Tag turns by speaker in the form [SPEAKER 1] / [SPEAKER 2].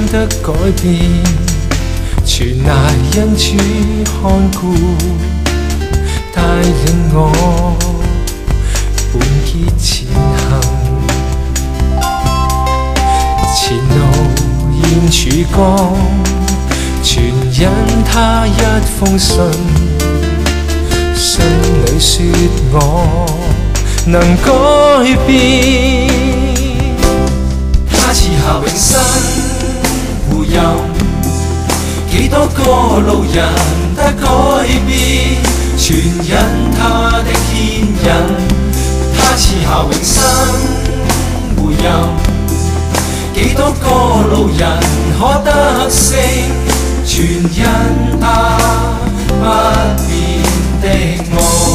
[SPEAKER 1] 得改變，全賴恩主看顧，帶領我本結前行。前路現曙光，全因他一封信，信裏說我能改變。他賜下永生護佑，幾多個路人得改變，全因他的牽引。他賜下永生護佑，幾多個路人可得勝，全因他不變的愛。